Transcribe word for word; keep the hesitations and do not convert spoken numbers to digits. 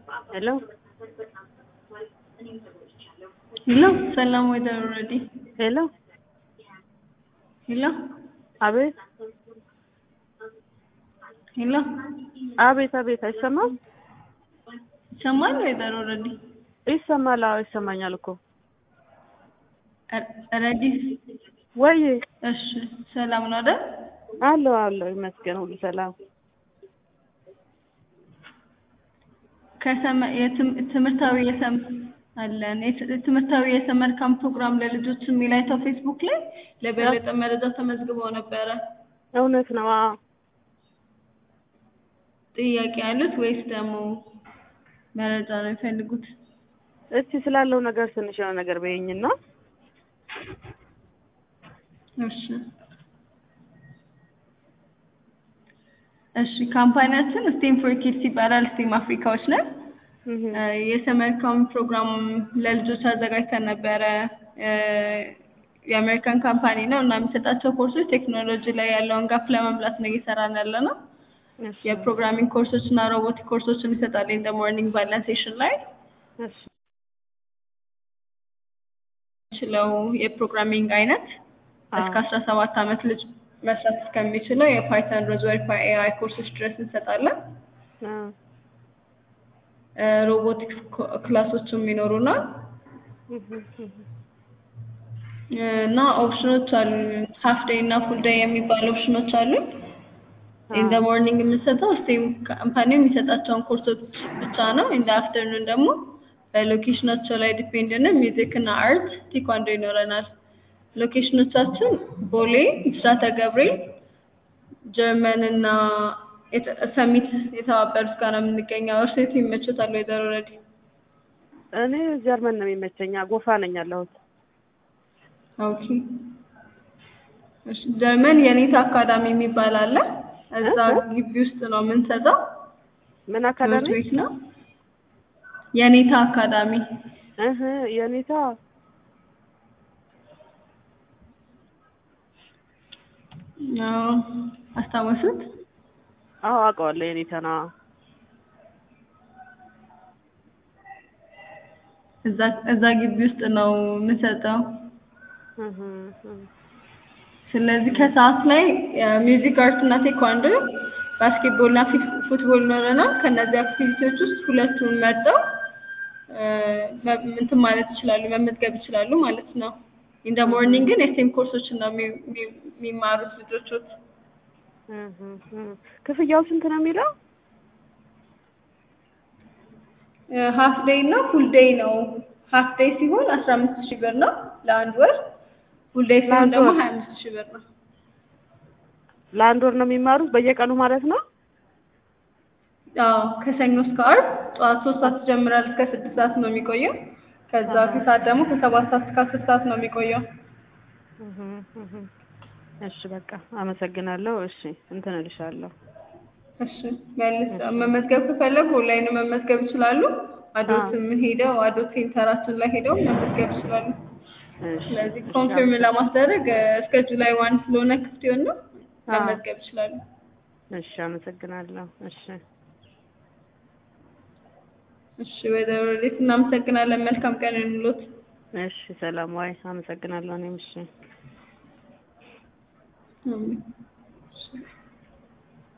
Hello? Hello, ሰላም ወደ ኦልሬዲ Hello? ሄሎ አቤት ሄሎ አቤት አቤት አይሰማም? ይሰማል ወደ ኦልሬዲ ይሰማል። አዎ ይሰማኛል እኮ። ኦልሬዲ ወይ እሺ፣ ሰላም ነው አይደል? አለው አለው ይመስገን ሁሉ ሰላም። ከሰመ የትምህርታዊ የሰም አለን የትምህርታዊ የሰመር ካምፕ ፕሮግራም ለልጆች የሚል አይተው ፌስቡክ ላይ ለበለጠ መረጃ ተመዝግበው ነበረ። እውነት ነው። አዎ ጥያቄ ያሉት ወይስ ደግሞ መረጃ ነው የሚፈልጉት? እስቲ ስላለው ነገር ትንሽ የሆነ ነገር በይኝና። እሺ እሺ ካምፓኒያችን ስቴም ፎር ኪድስ ይባላል። ስቴም አፍሪካዎች ነን። የሰመር ካምፕ ፕሮግራም ለልጆች አዘጋጅተን ነበረ። የአሜሪካን ካምፓኒ ነው እና የሚሰጣቸው ኮርሶች ቴክኖሎጂ ላይ ያለውን ጋፕ ለመምላት ነው እየሰራን ያለ ነው። የፕሮግራሚንግ ኮርሶች እና ሮቦቲክ ኮርሶችን ይሰጣል። ኢን ዘ ሞርኒንግ ባለን ሴሽን ላይ እሺ ችለው የፕሮግራሚንግ አይነት እስከ አስራ ሰባት አመት ልጅ መስራት እስከሚችለው የፓይተን ሮዝዌር ፓይ ኤአይ ኮርሶች ድረስ እንሰጣለን። ሮቦቲክስ ክላሶችም ይኖሩናል እና ኦፕሽኖች አሉ። ሃፍ ዴይ እና ፉል ዴይ የሚባሉ ኦፕሽኖች አሉ። ኢን ዘ ሞርኒንግ የምንሰጠው ስቴም ካምፓኒው የሚሰጣቸውን ኮርሶች ብቻ ነው። ኢን ዘ አፍተርኑን ደግሞ በሎኬሽናቸው ላይ ዲፔንድ ነው። ሚውዚክ እና አርት፣ ቴኳንዶ ይኖረናል። ሎኬሽኖቻችን ቦሌ፣ ብስራተ ገብርኤል፣ ጀርመን እና ሰሚት የተባበሩት ጋር ነው የምንገኘው። እርሶ የቱ ይመችዎታል? ወይዘሮ ኦልሬዲ እኔ ጀርመን ነው የሚመቸኝ። ጎፋ ነኝ ያለሁት። ኦኬ እሺ። ጀርመን የኔታ አካዳሚ የሚባል አለ። እዛ ግቢ ውስጥ ነው የምንሰጠው። ምን አካዳሚ? ትምህርት ቤት ነው። የኔታ አካዳሚ እህ የኔታ አዎ፣ አስታወሱት? አዎ አውቀዋለሁ። የኔታ ነው። እዛ እዛ ግቢ ውስጥ ነው የምንሰጠው። እህ ስለዚህ ከሰዓት ላይ ሚውዚክ፣ አርት እና ቴኳንዶ፣ ባስኬትቦል እና ፉትቦል ይኖረናል። ከነዚህ አክቲቪቲዎች ውስጥ ሁለቱን መርጠው እንትን ማለት ይችላሉ፣ መመዝገብ ይችላሉ ማለት ነው። ኢን ዘ ሞርኒንግ ግን የስቴም ኮርሶችን ነው የሚማሩት ልጆቹ። ክፍያው ስንት ነው የሚለው? ሃፍ ዴይ እና ፉል ዴይ ነው። ሃፍ ዴይ ሲሆን አስራ አምስት ሺህ ብር ነው ለአንድ ወር። ፉል ዴይ ሲሆን ደግሞ ሀያ አምስት ሺህ ብር ነው። ለአንድ ወር ነው የሚማሩት በየቀኑ ማለት ነው? አዎ ከሰኞ እስከ ዓርብ ጠዋት ሶስት ሰዓት ይጀምራል እስከ ስድስት ሰዓት ነው የሚቆየው። ከዛ ከሰዓት ደግሞ ከሰባት ሰዓት እስከ አስር ሰዓት ነው የሚቆየው። እሺ በቃ አመሰግናለሁ። እሺ እንትን እልሻለሁ። እሺ መልስ መመዝገብ ከፈለጉ ኦንላይን መመዝገብ ይችላሉ። አዶትም ሄደው አዶት ሴንተራችን ላይ ሄደው መመዝገብ ይችላሉ። ስለዚህ ኮንፊርም ለማስደረግ እስከ ጁላይ ዋን ስለሆነ ክፍት ይሆናል መመዝገብ ይችላሉ። እሺ አመሰግናለሁ። እሺ እሺ ወይዘሮ ኦልሬዲ እናመሰግናለን። መልካም ቀን ይሁንልዎት። እሺ ሰላም ዋይ። አመሰግናለሁ። እኔም እሺ